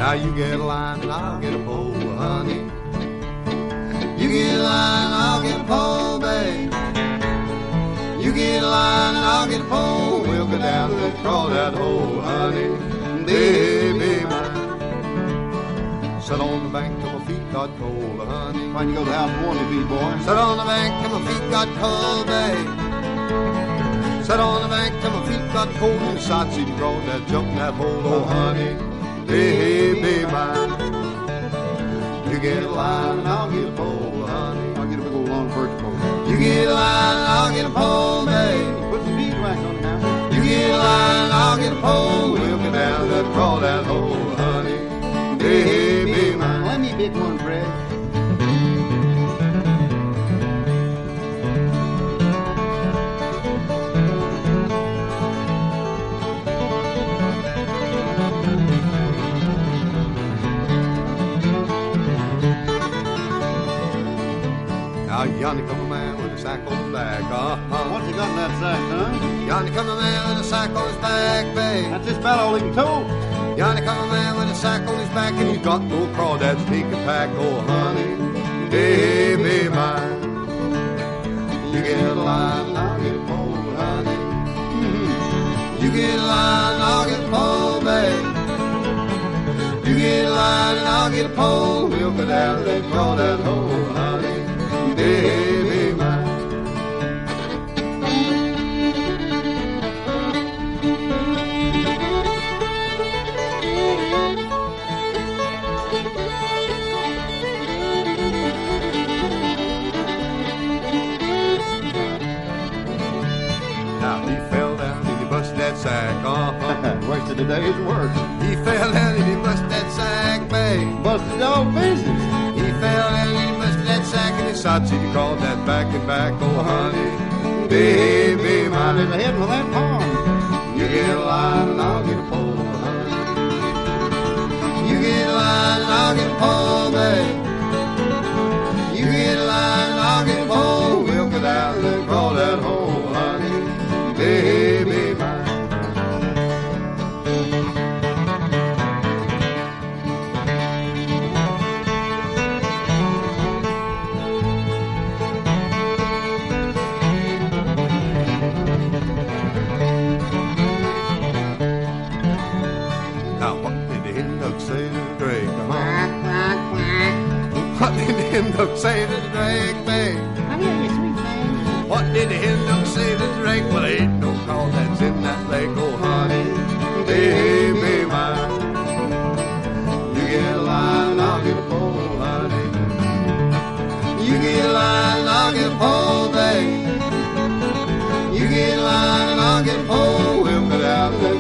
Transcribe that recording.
Now you get a line and I'll get a pole, honey. You get a line and I'll get a pole, babe. You get a line and I'll get a pole. We'll go down and crawl that hole, honey, baby mine. Sat on the bank till my feet got cold, honey. Why'd you go to the house and warm your feet, boy? Sat on the bank till my feet got cold, babe. Sat on the bank till my feet got cold. And decided to crawl that jump in that hole, oh honey, baby mine. You get a line and I'll get a pole, honey. I'll get a big old long birch pole. You get a line and I'll get a pole, babe. Put some beeswax on it now. You get a line and I'll get a pole. We'll get down that crawl that hole, honey, baby mine. Let me pick one, Fred. Now yonder come a man with a sack on his back, What's he got in that sack, son? Yonder come a man with a sack on his back, babe. That's just about all he can tow. Yonder come a man with a sack on his back, and he's got no crawdads to take a pack, oh honey, baby mine. You get a line, and I'll get a pole, honey. You get a line, and I'll get a pole, babe. You get a line, and I'll get a pole. We'll go down and crawl that hole, honey, baby mine. Now he fell down and he busted that sack, Wasted a day's work. He fell down and he busted that sack, babe. Busted all business. He fell down and he busted that sack, and he decided to crawl that back and back, oh honey, baby Mine is mine. ahead of that pond. You get a line and I'll get a pole, honey. You get a line and I'll get a pole, babe. You get a line and I'll get a pole. We'll go down and crawl that hole, honey, baby mine. Now what did the hen duck say to the drake? Quack, quack, quack. What did the hen duck say to the drake, babe? Come here, you sweet thing. What did the hen duck say to the drake? Well, ain't no crawdads in that lake, oh honey, baby mine. You get a line and I'll get a pole, honey. You get a line and I'll get a pole, babe. You get a line and I'll get a pole. We'll go down and